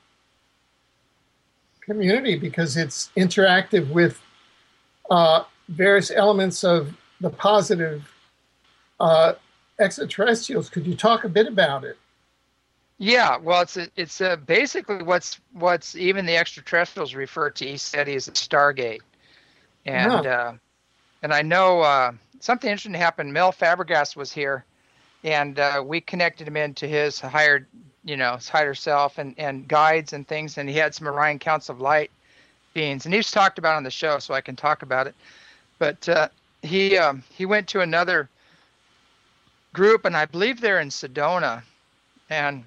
community because it's interactive with uh, various elements of the positive uh, extraterrestrials. Could you talk a bit about it? Yeah, well, it's a, it's a, basically what's what's even the extraterrestrials refer to each city as a Stargate, and Huh. uh, and I know uh, something interesting happened. Mel Fabregas was here, and uh, we connected him into his higher, you know, his higher self and, and guides and things. And he had some Orion Council of Light beings, and he's talked about it on the show, so I can talk about it. But uh, he um, he went to another group, and I believe they're in Sedona, and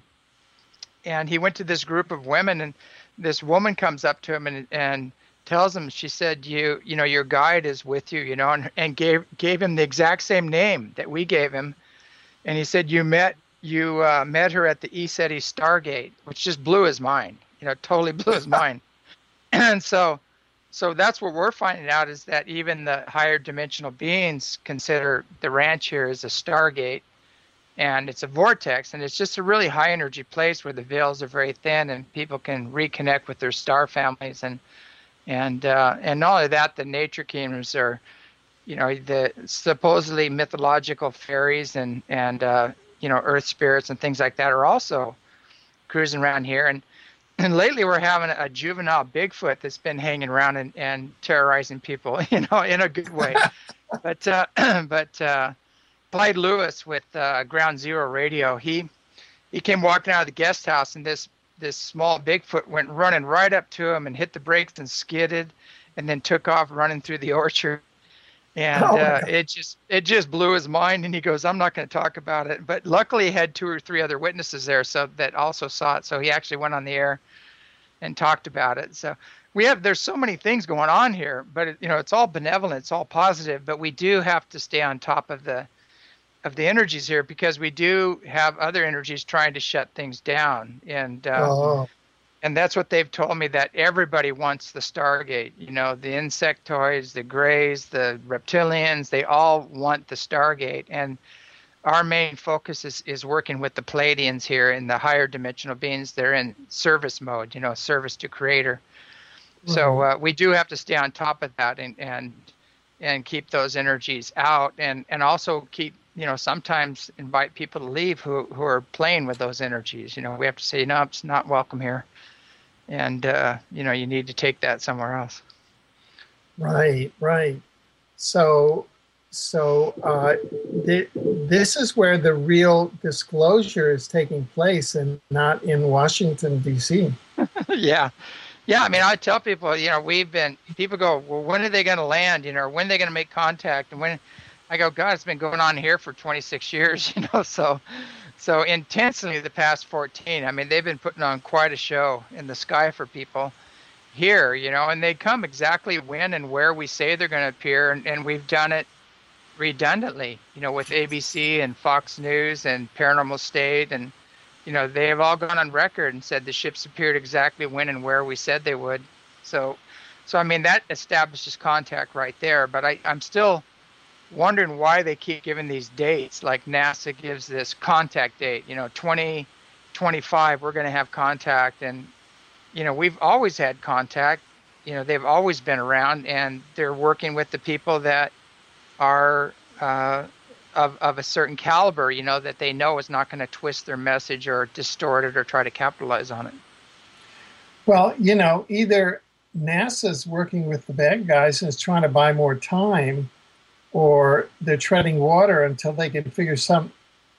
and he went to this group of women, and this woman comes up to him and and tells him, she said, you you know, your guide is with you, you know, and, and gave gave him the exact same name that we gave him. And he said, you met you uh, met her at the ECETI Stargate, which just blew his mind, you know, totally blew his mind. And so so that's what we're finding out, is that even the higher dimensional beings consider the ranch here as a Stargate, and it's a vortex, and it's just a really high energy place where the veils are very thin and people can reconnect with their star families. And and uh, and not only that, the nature kingdoms are, you know, the supposedly mythological fairies and and uh, you know, earth spirits and things like that are also cruising around here. And and lately we're having a juvenile Bigfoot that's been hanging around and, and terrorizing people, you know, in a good way. but uh, but uh, Clyde Lewis with uh, Ground Zero Radio, he he came walking out of the guest house, and this this small Bigfoot went running right up to him and hit the brakes and skidded, and then took off running through the orchard. And Oh, uh, it just it just blew his mind. And he goes, I'm not going to talk about it. But luckily he had two or three other witnesses there, so that also saw it. So he actually went on the air and talked about it. So we have, there's so many things going on here, but it, you know, it's all benevolent, it's all positive, but we do have to stay on top of the of the energies here, because we do have other energies trying to shut things down. And uh, oh. and that's what they've told me, that everybody wants the Stargate. You know, the insectoids, the grays, the reptilians, they all want the Stargate. And our main focus is, is working with the Pleiadians here in the higher dimensional beings. They're in service mode, you know, service to creator. Mm-hmm. So uh, we do have to stay on top of that and and and keep those energies out, and, and also keep, you know, sometimes invite people to leave who, who are playing with those energies. You know, we have to say, no, it's not welcome here. And, uh, you know, you need to take that somewhere else. Right, right. So, so uh, th- this is where the real disclosure is taking place, and not in Washington, D C Yeah. Yeah, I mean, I tell people, you know, we've been, people go, well, when are they going to land, you know, or when are they going to make contact? And when, I go, God, it's been going on here for twenty-six years, you know, so so intensely the past fourteen. I mean, they've been putting on quite a show in the sky for people here, you know, and they come exactly when and where we say they're going to appear. And, and we've done it redundantly, you know, with A B C and Fox News and Paranormal State. And, you know, they have all gone on record and said the ships appeared exactly when and where we said they would. So, so I mean, that establishes contact right there. But I, I'm still wondering why they keep giving these dates. Like NASA gives this contact date, you know, twenty twenty-five, we're going to have contact. And, you know, we've always had contact, you know, they've always been around, and they're working with the people that are uh, of, of a certain caliber, you know, that they know is not going to twist their message or distort it or try to capitalize on it. Well, you know, either NASA's working with the bad guys and is trying to buy more time, or they're treading water until they can figure some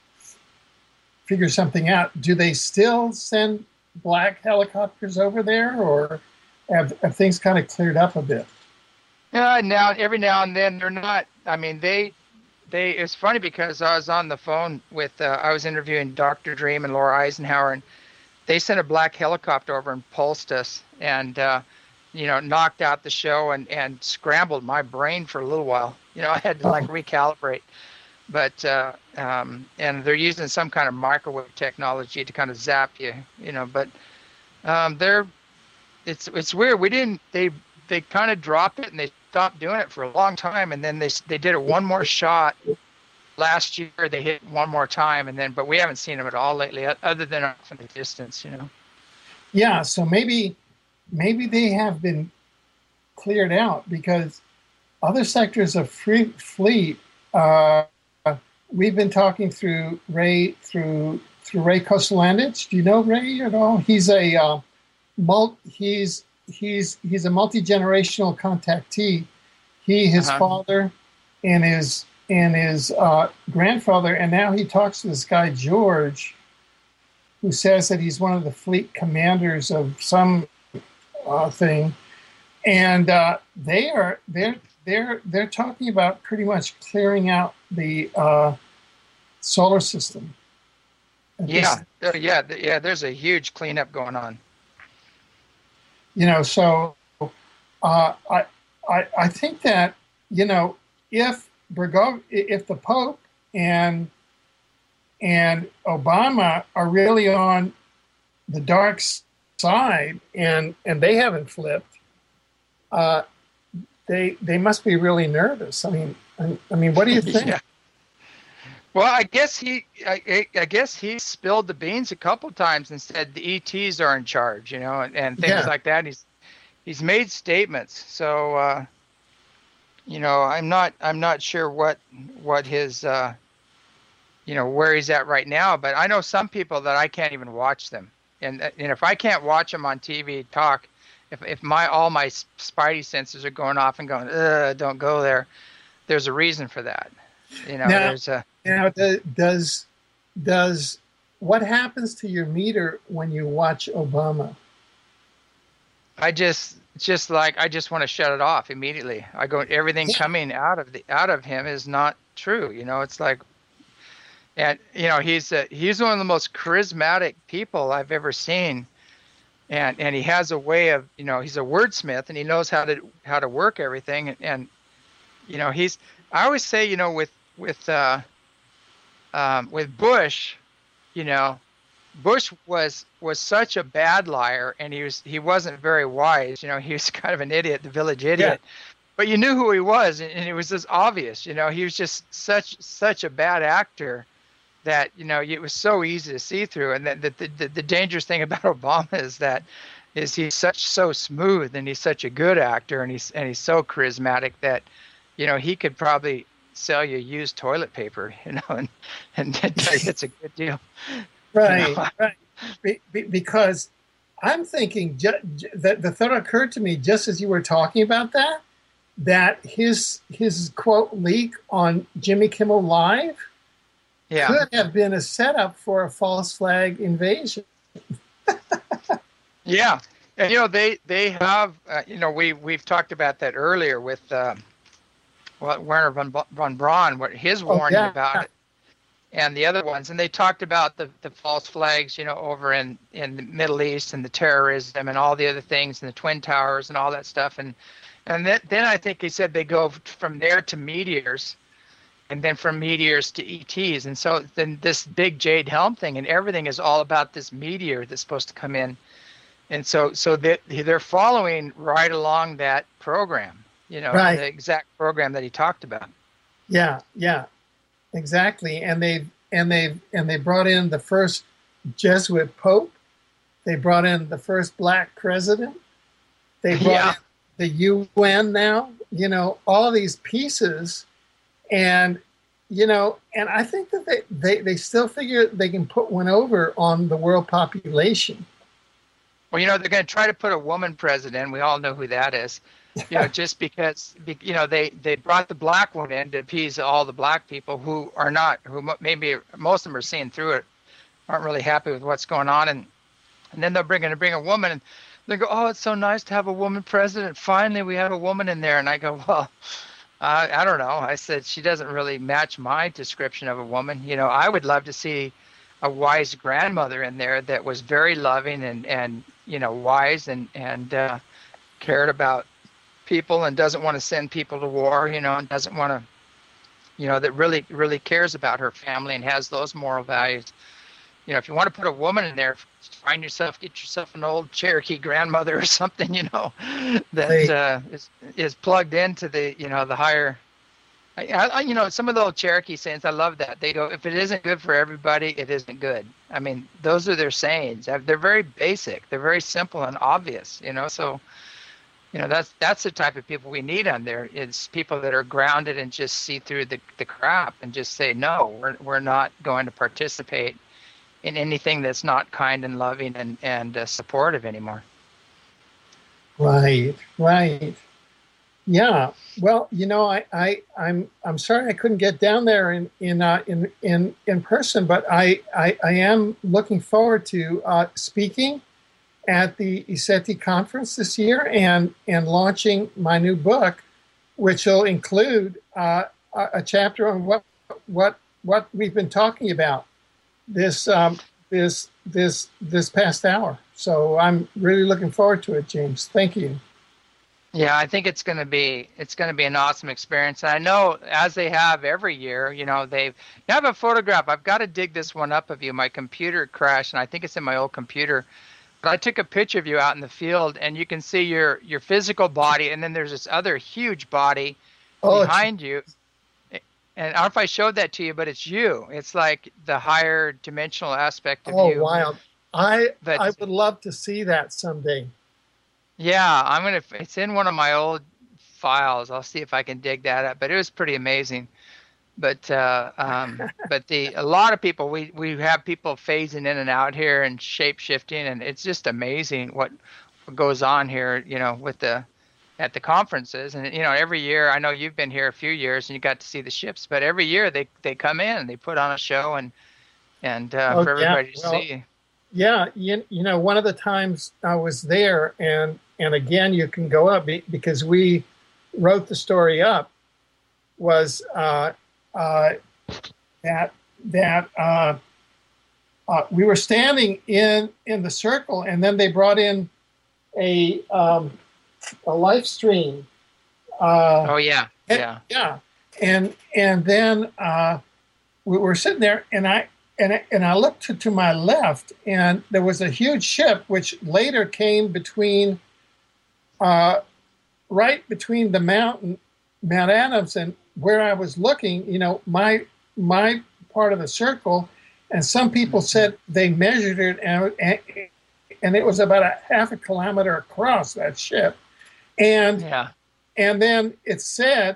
figure something out. Do they still send black helicopters over there, or have, have things kind of cleared up a bit? Yeah, now every now and then they're not. I mean, they they. It's funny because I was on the phone with uh, I was interviewing Doctor Dream and Laura Eisenhower, and they sent a black helicopter over and pulsed us, and uh, you know, knocked out the show and and scrambled my brain for a little while. You know, I had to like recalibrate. But uh, um, and they're using some kind of microwave technology to kind of zap you, you know. But um, they're it's it's weird. We didn't they they kind of dropped it and they stopped doing it for a long time, and then they they did it one more shot last year. They hit one more time, and then but we haven't seen them at all lately, other than off in the distance, you know. Yeah, so maybe maybe they have been cleared out, because other sectors of free fleet. Uh, We've been talking through Ray through through Ray Kostelandich. Do you know Ray at all? He's a uh, mul- he's he's he's a multi-generational contactee. He, his uh-huh. father, and his and his uh, grandfather, and now he talks to this guy George, who says that he's one of the fleet commanders of some uh, thing, and uh, they are they're they're they're talking about pretty much clearing out the uh, solar system. Yeah, this, yeah, yeah. There's a huge cleanup going on. You know, so uh, I, I I think that you know if Bergov, if the Pope and and Obama are really on the dark side, and and they haven't flipped, uh, they they must be really nervous. I mean, I, I mean, what do you think? Yeah. Well, I guess he, I, I guess he spilled the beans a couple times and said the E Ts are in charge, you know, and, and things Yeah. like that. He's he's made statements, so uh, you know, I'm not I'm not sure what what his uh, you know, where he's at right now, but I know some people that I can't even watch them, and and if I can't watch them on T V talk, if if my all my spidey senses are going off and going, Ugh, don't go there, there's a reason for that. You know, Now, there's a now does does what happens to your meter when you watch Obama? I just just like I just want to shut it off immediately. I go everything Yeah. coming out of the out of him is not true. You know, it's like, and you know he's a, he's one of the most charismatic people I've ever seen, and and he has a way of, you know, he's a wordsmith and he knows how to how to work everything, and, and you know he's I always say, you know, with with uh, um, with Bush, you know, Bush was was such a bad liar, and he was he wasn't very wise. You know, he was kind of an idiot, the village idiot. Yeah. But you knew who he was, and, and it was just obvious. You know, he was just such such a bad actor that, you know, it was so easy to see through. And that the, the the the dangerous thing about Obama is that is he's such so smooth, and he's such a good actor, and he's and he's so charismatic that, you know, he could probably sell you used toilet paper, you know, and and it's a good deal. Right, You know? right. Be, be, because I'm thinking ju- ju- that the thought occurred to me just as you were talking about that, that his his quote leak on Jimmy Kimmel Live Yeah. could have been a setup for a false flag invasion. Yeah, and you know they they have uh, you know we we've talked about that earlier with uh, well, Werner von von Braun, what his warning oh, yeah. about it, and the other ones, and they talked about the, the false flags, you know, over in, in the Middle East, and the terrorism and all the other things, and the Twin Towers and all that stuff, and and then then I think he said they go from there to meteors, and then from meteors to E Ts, and so then this big Jade Helm thing, and everything is all about this meteor that's supposed to come in. And so, so they, they're following right along that program, you know, Right. the exact program that he talked about. Yeah, yeah, exactly. And they and they and they brought in the first Jesuit pope. They brought in the first black president. They brought Yeah. in the U N now. You know, all of these pieces, and you know, and I think that they they they still figure they can put one over on the world population. Well, you know, they're going to try to put a woman president. We all know who that is. You know, just because, you know, they, they brought the black one in to appease all the black people who are not, who maybe most of them are seeing through it, aren't really happy with what's going on. And and then they're bringing to bring a woman, and they go, oh, it's so nice to have a woman president. Finally, we have a woman in there. And I go, well, uh, I don't know. I said, she doesn't really match my description of a woman. You know, I would love to see a wise grandmother in there that was very loving and, and you know, wise and, and uh, cared about people and doesn't want to send people to war, you know, and doesn't want to, you know, that really, really cares about her family and has those moral values. You know, if you want to put a woman in there, find yourself, get yourself an old Cherokee grandmother or something, you know, that uh, is, is plugged into the, you know, the higher, I, I, you know, some of the old Cherokee sayings, I love that. They go, if it isn't good for everybody, it isn't good. I mean, those are their sayings. They're very basic. They're very simple and obvious, you know, so, you know, that's that's the type of people we need on there. It's people that are grounded and just see through the, the crap and just say, no, we're, we're not going to participate in anything that's not kind and loving and, and uh, supportive anymore. Right, right. Yeah. Well, you know, I, I, I'm, I'm sorry I couldn't get down there in, in, uh, in, in, in person, but I, I, I am looking forward to uh, speaking at the ESETI conference this year and, and launching my new book, which will include uh, a, a chapter on what, what, what we've been talking about this, um, this, this, this past hour. So I'm really looking forward to it, James. Thank you. Yeah, I think it's going to be it's going to be an awesome experience. And I know, as they have every year, you know, they've you have a photograph. I've got to dig this one up of you. My computer crashed, and I think it's in my old computer. But I took a picture of you out in the field, and you can see your your physical body, and then there's this other huge body Oh, it's- behind you. And I don't know if I showed that to you, but it's you. It's like the higher dimensional aspect of oh, you. wow. I, But I would love to see that someday. yeah, I'm gonna. It's in one of my old files. I'll see if I can dig that up. But it was pretty amazing. But uh, um, but the a lot of people we we have people phasing in and out here and shape shifting, and it's just amazing what, what goes on here. You know, with the at the conferences, and you know, every year. I know you've been here a few years and you got to see the ships, but every year they they come in and they put on a show and and uh, Oh, for yeah. everybody to Well, see. yeah. You, you know, one of the times I was there, and, and again, you can go up be- because we wrote the story up, was uh, uh, that, that uh, uh, we were standing in, in the circle, and then they brought in a, um, a live stream. Uh, Oh yeah, and- yeah. yeah. And, and then uh, we were sitting there, and I, And, and I looked to, to my left, and there was a huge ship, which later came between, uh, right between the mountain, Mount Adams, and where I was looking. You know, my my part of the circle, and some people said they measured it, and and, and it was about a half a kilometer across that ship, and Yeah. and then it said,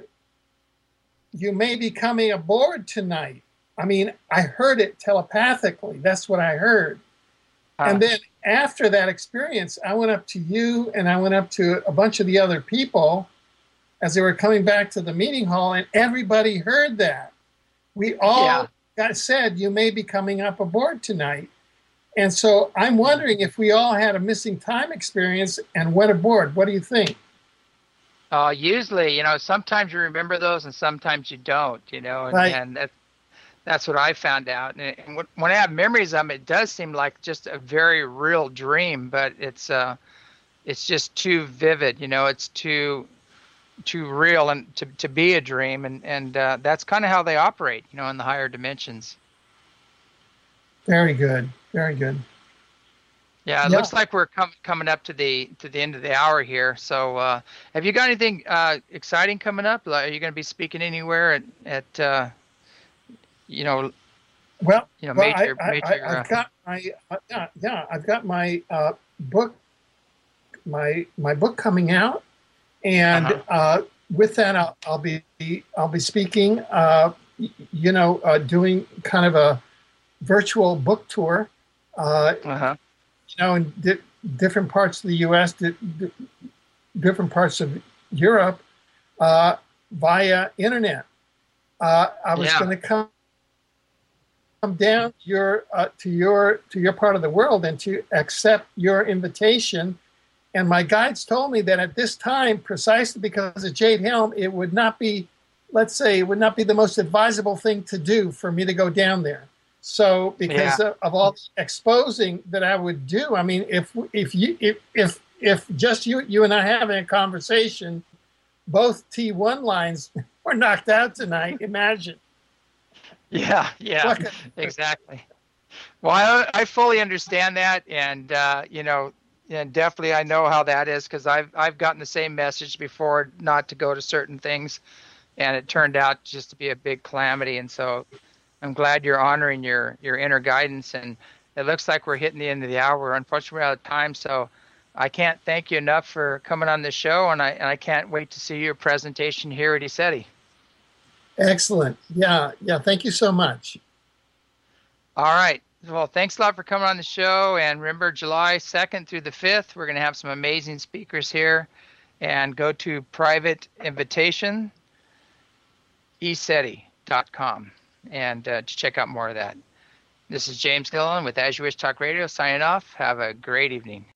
"You may be coming aboard tonight." I mean, I heard it telepathically. That's what I heard. Huh. And then after that experience, I went up to you and I went up to a bunch of the other people as they were coming back to the meeting hall, and everybody heard that. We all Yeah. got said, "You may be coming up aboard tonight." And so I'm wondering if we all had a missing time experience and went aboard. What do you think? Uh, usually, you know, sometimes you remember those and sometimes you don't, you know, and, Right. and that, that's what I found out. And, and when- when I have memories of them, it does seem like just a very real dream, but it's uh, it's just too vivid, you know, it's too too real and to, to be a dream, and and uh, that's kind of how they operate, you know, in the higher dimensions. Very good. Very good. Yeah, it Yeah. looks like we're com- coming up to the to the end of the hour here. So, uh, have you got anything uh, exciting coming up? Like, are you going to be speaking anywhere at at uh, you know, Well, you know, well, major, I, I, major. I, Uh, I've got my uh, yeah, yeah, I've got my uh, book, my my book coming out, and Uh-huh. uh, with that, I'll, I'll be I'll be speaking. Uh, y- you know, uh, doing kind of a virtual book tour. Uh, uh-huh. you know, in di- different parts of the U S, di- di- different parts of Europe, uh, via internet. Uh, I was Yeah. going to come. come down your uh, to your to your part of the world and to accept your invitation. And my guides told me that at this time, precisely because of Jade Helm, it would not be, let's say, it would not be the most advisable thing to do for me to go down there. So because Yeah. of, of all the exposing that I would do, I mean, if if you if if if just you you and I having a conversation, both T one lines were knocked out tonight. Imagine. Yeah, yeah, What could- exactly. Well, I, I fully understand that, and uh, you know, and definitely I know how that is because I've I've gotten the same message before not to go to certain things, and it turned out just to be a big calamity. And so, I'm glad you're honoring your your inner guidance. And it looks like we're hitting the end of the hour. Unfortunately, we're out of time, so I can't thank you enough for coming on the show, and I and I can't wait to see your presentation here at ESETI. Excellent. Yeah, yeah. Thank you so much. All right. Well, thanks a lot for coming on the show. And remember, July second through the fifth, we're going to have some amazing speakers here. and go to private invitation e seti dot com and uh, to check out more of that. This is James Gilliland with As You Wish Talk Radio signing off. Have a great evening.